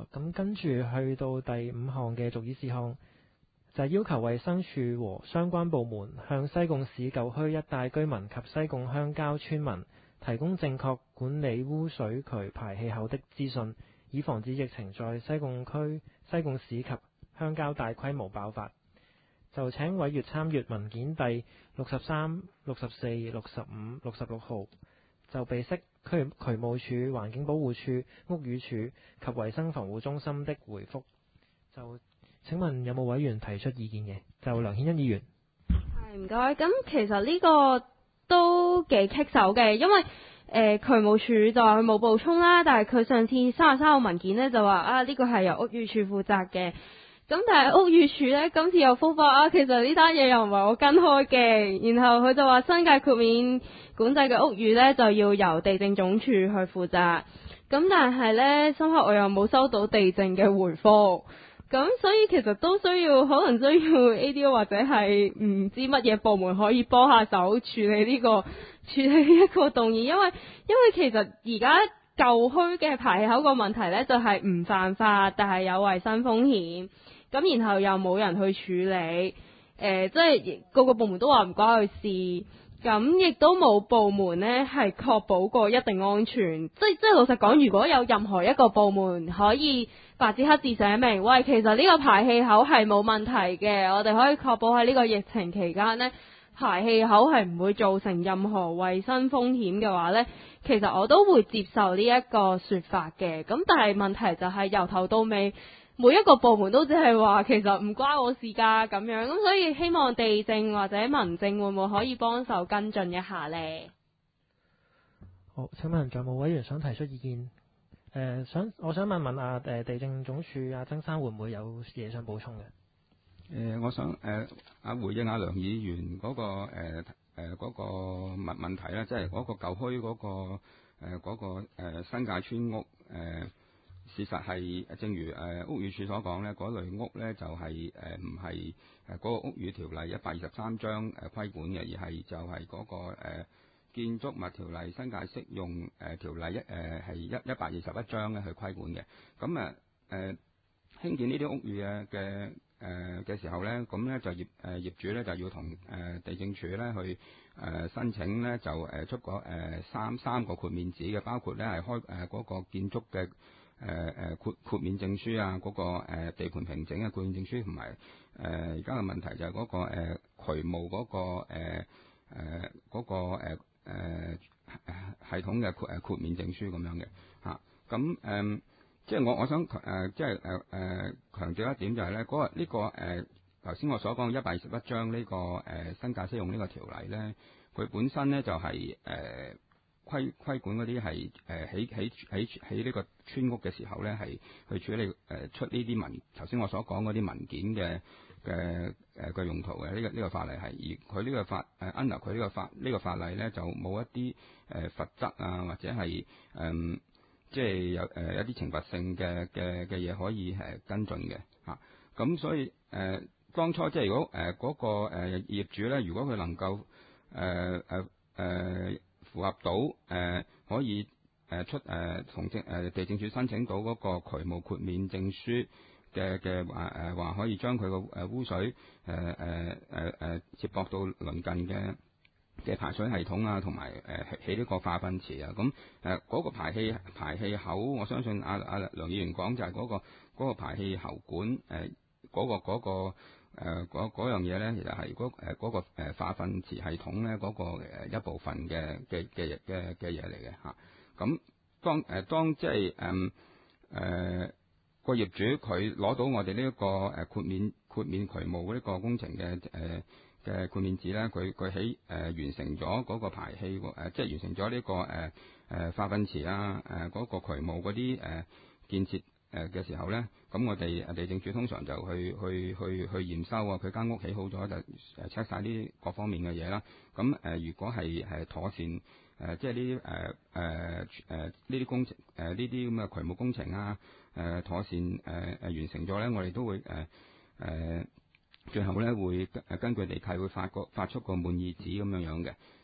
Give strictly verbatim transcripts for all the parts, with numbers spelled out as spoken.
咁跟住去到第五項嘅族議事項，就係、是、要求衛生署和相關部門向西貢市舊墟一帶居民及西貢鄉郊村民提供正確管理污水渠排氣口的資訊，以防止疫情在西貢區、西貢市及鄉郊大規模爆發。就請委員參閱文件第六十三、六十四、六十五、六十六號，就備悉區渠務署、環境保護署、屋宇署及衛生防護中心的回覆。就請問有冇委員提出意見嘅？就梁顯恩議員。 係唔該。咁其實呢個都幾棘手嘅，因為誒、呃、渠務署就話佢冇補充啦，但係佢上次三十三號文件呢就話啊呢、呢個係由屋宇署負責嘅。咁但係屋宇署呢，今次又覆覆啊，其實呢單嘢又唔係我跟開嘅，然後佢就話新界豁免管制嘅屋宇呢，就要由地政總署去負責。咁但係呢，深刻我又冇收到地政嘅回覆，咁所以其實都需要可能需要 A D O 或者係唔知乜嘢部門可以幫下手處理呢、這個處理呢一個動議，因為因為其實而家舊墟嘅排氣口個問題呢，就係、是、唔犯法，但係有衛生風險。咁然後又冇人去處理，誒、呃，即係個個部門都話唔關佢事，咁亦都冇部門呢係確保過一定安全。即係即係老實講，如果有任何一個部門可以白紙黑字寫明，喂，其實呢個排氣口係冇問題嘅，我哋可以確保喺呢個疫情期間呢，排氣口係唔會造成任何衛生風險嘅話呢，其實我都會接受呢一個說法嘅。咁但係問題就係由頭到尾，每一個部門都只係話其實唔關我事㗎咁樣，咁所以希望地政或者民政會唔會可以幫手跟進一下呢？ 好，請問仲有冇委員想提出意見？誒、呃，想我想問問啊，誒地政總署阿曾生會唔會有嘢想補充嘅？ 誒、呃，我想誒啊、呃、回應阿梁議員嗰、那個誒誒嗰個問問題咧，即係嗰個舊墟嗰個誒嗰、呃那個誒、呃、新界村屋誒。呃事實係正如誒、呃、屋宇署所講咧，嗰類屋咧就係誒唔係誒嗰個屋宇條例一百二十三章誒規管嘅，而係就係嗰、那個、呃、建築物條例新界適用誒、呃、條例一誒係一一百二十一章咧去規管嘅。咁啊誒興建呢啲屋宇嘅嘅誒嘅時候咧，咁咧就業誒、呃、業主咧就要同誒、呃、地政署咧去誒、呃、申請咧就誒出個誒、呃、三三個豁免紙嘅，包括咧係開誒嗰、呃那個建築嘅。誒誒豁豁免證書啊，嗰、那個誒、呃、地盤平整嘅豁免證書，同埋誒而家嘅問題就係嗰、那個誒、呃、渠務嗰、那個誒誒嗰個誒誒系統嘅豁誒豁免證書咁樣嘅嚇。咁、啊、誒、呃、即係我我想誒、呃、即係誒誒強調一點就係咧，嗰、那個呢、這個誒頭先我所講一百二十一章呢、這個誒、呃、新界適用呢個條例咧，佢本身咧就係、是、誒。呃規規管嗰啲係誒起起起起呢個村屋嘅時候咧，係去處理誒、呃、出呢啲文頭先我所講嗰啲文件嘅嘅誒個用途嘅呢、這個呢、這個法例係，而佢呢個法誒 under 佢呢個法呢、這個法例咧就冇一啲誒、呃、罰則啊，或者係誒、呃、即係有誒、呃、一啲懲罰性嘅嘅嘅嘢可以誒跟進嘅嚇。咁、啊、所以誒、呃、當初即係如果誒嗰、呃那個誒、呃、業主咧，如果佢能夠誒誒誒符合到誒、呃、可以誒出誒同政誒地政署申請到嗰個渠務豁免證書嘅嘅話誒話可以將佢個誒污水誒誒誒誒接駁到鄰近嘅嘅排水系統啊，同埋誒起呢個化糞池啊，咁誒嗰個排氣排氣口，我相信阿阿梁議員講就係嗰、嗰個嗰個排氣喉管誒嗰、呃嗰個嗰、嗰個。誒嗰嗰樣嘢咧，其實係嗰誒嗰個誒化糞池系統咧，嗰、嗰個誒一部分嘅嘅嘅嘅嘅嘢嚟嘅嚇。咁、啊、當誒、呃、當即係誒誒個業主佢攞到我哋呢一個誒豁免豁免渠務呢個工程嘅誒嘅豁免紙咧，佢佢喺誒完成咗嗰個排氣誒、呃，即係完成咗呢、呢個誒誒、呃、化糞池啊誒嗰、呃嗰個渠務嗰啲誒建設。誒嘅時候咧，咁我哋地政署通常就去去去去驗收啊，佢間屋起好咗就誒 check 曬啲各方面嘅嘢啦。咁誒、呃，如果係係妥善誒、呃，即係呢啲誒誒誒呢啲工程誒呢啲咁嘅渠務工程啊誒、呃、妥善誒誒、呃、完成咗咧，我哋都會誒誒、呃呃、最後咧會誒根據地契會發個發出個滿意紙咁樣樣嘅。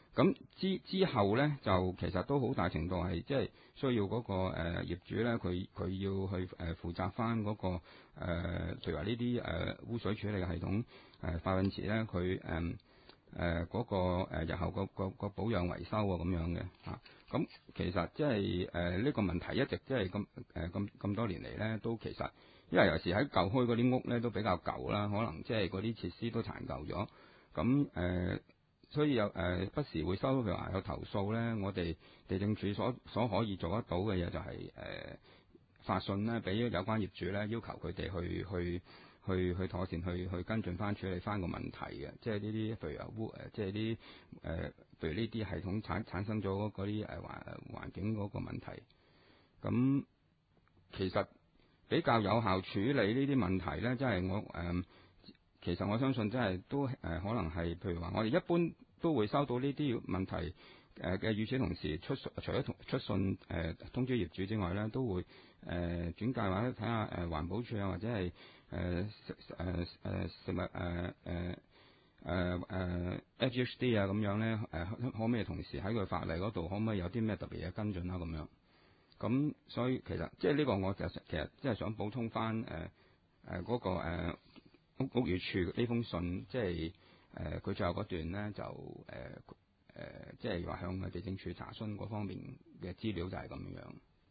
咁之之後咧，就其實都好大程度係即係需要嗰、個誒、呃、業主咧，佢佢要去誒、呃、負責翻嗰、個誒、呃，譬如話呢啲誒污水處理系統誒、呃、化糞池咧，佢誒誒嗰個、呃、日後個個個保養維修啊咁樣嘅嚇。咁、啊、其實即係誒呢個問題一直即係咁誒咁咁多年嚟咧，都其實因為有時喺舊區嗰啲屋咧都比較舊啦，可能即係嗰啲設施都殘舊咗，咁誒。呃所以有誒、呃、不時會收到譬如話有投訴咧，我哋地政署所所可以做得到嘅嘢就係、是、誒、呃、發信咧，俾有關業主咧，要求佢哋去去去去妥善去去跟進翻處理翻個問題嘅，即係呢啲譬如話污誒，即係啲誒譬如呢啲系統產產生咗嗰啲誒環環境嗰個問題。咁其實比較有效處理呢啲問題咧，即係我誒。呃其實我相信真係都誒、呃、可能係，譬如話我哋一般都會收到呢啲問題誒嘅、呃，與此同時出除咗同出信誒、呃、通知業主之外咧，都會誒、呃、轉介或者睇下誒環保署啊，或者係誒食誒誒食物誒誒誒誒 H H D 啊咁樣咧誒、呃，可唔可以同時喺佢法例嗰度可唔可以有啲咩特別嘅跟進啊咁樣？咁所以其實即係呢個我就其實即係想補充翻誒誒嗰個、呃屋屋宇署呢封信，即係誒佢最後嗰段咧，就誒誒、呃呃，即係話向地政署查詢嗰方面嘅資料就係咁樣。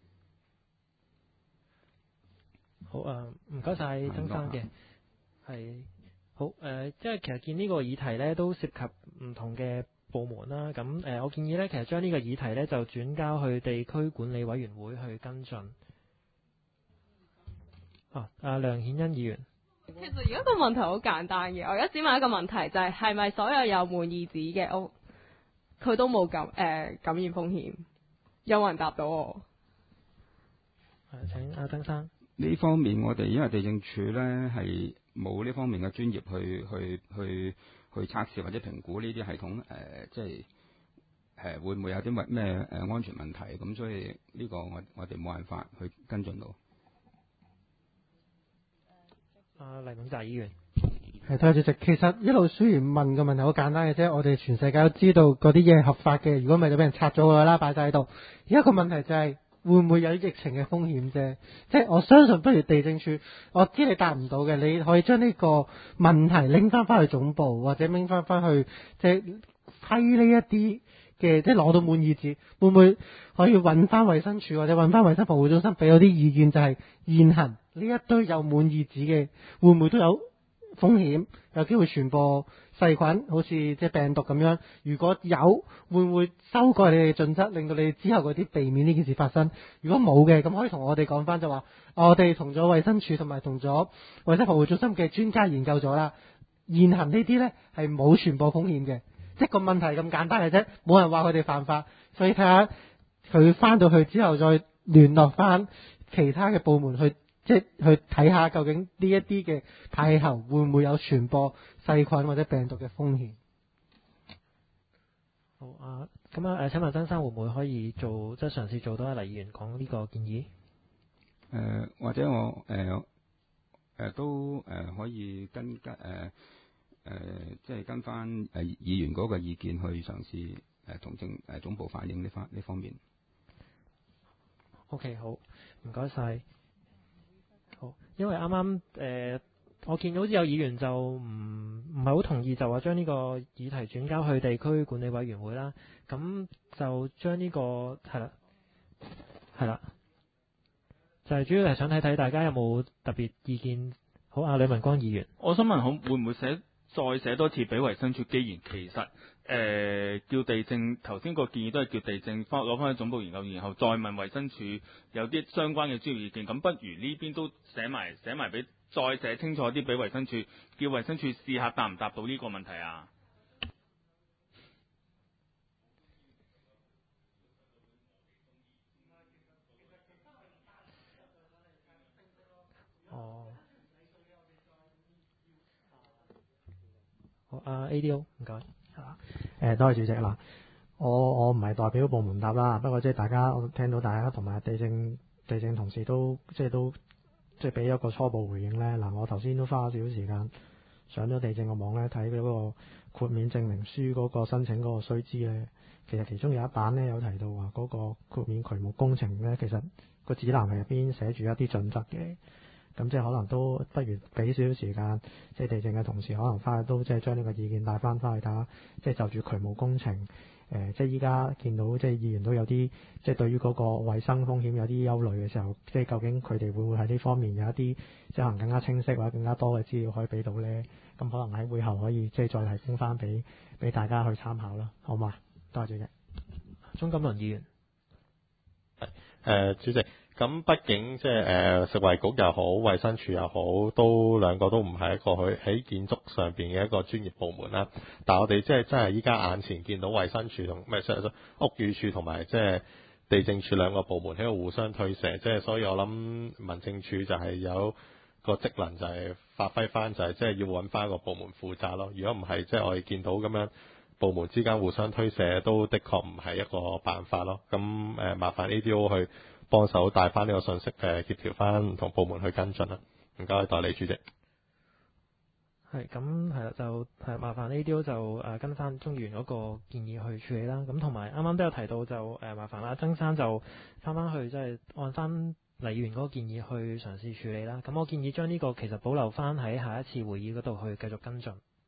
好啊，唔該晒曾生嘅，係好誒、呃，即係其實見呢個議題咧都涉及唔同嘅部門啦。咁誒、呃，我建議咧，其實將呢個議題咧就轉交去地區管理委員會去跟進。啊，阿梁顯恩議員。 其實而家個問題好簡單嘅，我而家只問一個問題，就係係咪所有有滿意紙嘅屋，佢都冇感誒、呃、感染風險？有冇人答到我？ 誒，請阿曾生。 呢方面我哋因為地政署咧係冇呢方面嘅專業去去去去測試或者評估呢啲系統誒、呃，即係誒、呃、會唔會有啲乜咩誒安全問題？咁所以呢個我我哋冇辦法去跟進到。 阿黎永澤議員， 係多謝主席。其實一路書員問嘅問題好簡單嘅啫，我哋全世界都知道嗰啲嘢係合法嘅，如果唔係就俾人拆咗佢啦，擺晒喺度。而家個問題就係、是、會唔會有疫情嘅風險啫？即係我相信，不如地政署，我知你答唔到嘅，你可以將呢個問題拎翻翻去總部，或者拎翻翻去即係批呢一啲嘅，即係攞到滿意紙，會唔會可以揾翻衛生署或者揾翻衛生防護中心俾我啲意見，就係現行呢一堆有滿意紙嘅，會唔會都有風險，有機會傳播細菌，好似即係病毒咁樣？如果有，會唔會修改你哋準則，令到你哋之後嗰啲避免呢件事發生？如果冇嘅，咁可以同我哋講翻就話，我哋同咗衛生署同埋同咗衛生防護中心嘅專家研究咗啦，現行呢啲呢係冇傳播風險嘅，即係個問題咁簡單嘅啫，冇人話佢哋犯法，所以睇下佢翻到去之後再聯絡翻其他嘅部門去。即係去睇下究竟呢一啲嘅排氣喉會唔會有傳播細菌或者病毒嘅風險？ 好啊，咁啊誒，請問曾生會唔會可以做即係嘗試做到阿黎議員講呢個建議？誒、 呃，或者我誒誒、呃、都誒可以跟跟誒誒即係跟翻誒議員嗰個意見去嘗試誒同政誒總部反映呢方呢方面。 OK， 好，唔該晒。好，因為啱啱誒，我見到好似有議員就唔唔係好同意，就話將呢個議題轉交去地區管理委員會啦。咁就將呢、這個係啦，係啦，就係、是、主要係想睇睇大家有冇特別意見。好，阿呂文光議員， 我想問，好會唔會寫再寫多次俾衛生署？既然其實誒、呃、叫地政頭先個建議都係叫地政翻攞翻去總部研究，然後再問衛生署有啲相關嘅專業意見，咁不如呢邊都寫埋寫埋俾，再寫清楚啲俾衛生署，叫衛生署試下答唔答到呢個問題啊？ 哦，好，阿 A D O 唔該。 誒，多謝主席啦。我我唔係代表部門答啦，不過即係大家我聽到大家同埋地政地政同事都即係都即係俾一個初步回應咧。嗱，我頭先都花咗少少時間上咗地政個網咧睇嗰個豁免證明書嗰個申請嗰個須知咧，其實其中有一版咧有提到話嗰個豁免渠務工程咧，其實個指南係入邊寫住一啲準則嘅。咁即係可能都不如俾少少時間，即係地政嘅同事可能翻去都即係將呢個意見帶翻翻去睇下，即係就住渠務工程，誒、呃，即係依家見到即係議員都有啲即係對於嗰個衞生風險有啲憂慮嘅時候，即係究竟佢哋會唔會喺呢方面有一啲即係可能更加清晰或者更加多嘅資料可以俾到咧？咁可能喺會後可以即係再提供翻俾俾大家去參考啦，好嘛？多謝嘅。 鍾錦麟議員， 誒、呃、主席。咁畢竟即係誒食衞局又好，衛生署又好，都兩個都唔係一個去喺建築上邊嘅一個專業部門啦。但係我哋即係真係依家眼前見到衛生署同唔係屋宇署同埋即係地政署兩個部門喺度互相推卸，即係所以我諗民政處就係有個職能就係發揮翻，就係即係要揾翻一個部門負責咯。如果唔係，即係我哋見到咁樣部門之間互相推卸，都的確唔係一個辦法咯。咁誒麻煩 A D O 去幫手帶翻呢個信息，誒協調翻唔同部門去跟進啦。唔該，代理主席。 係咁係啦，就係麻煩 A D O 就誒跟翻鍾議員嗰個建議去處理啦。咁同埋啱啱都有提到就誒麻煩啦，曾生就翻翻去即係按翻黎議員嗰個建議去嘗試處理啦。咁我建議將呢個其實保留翻喺下一次會議嗰度去繼續跟進。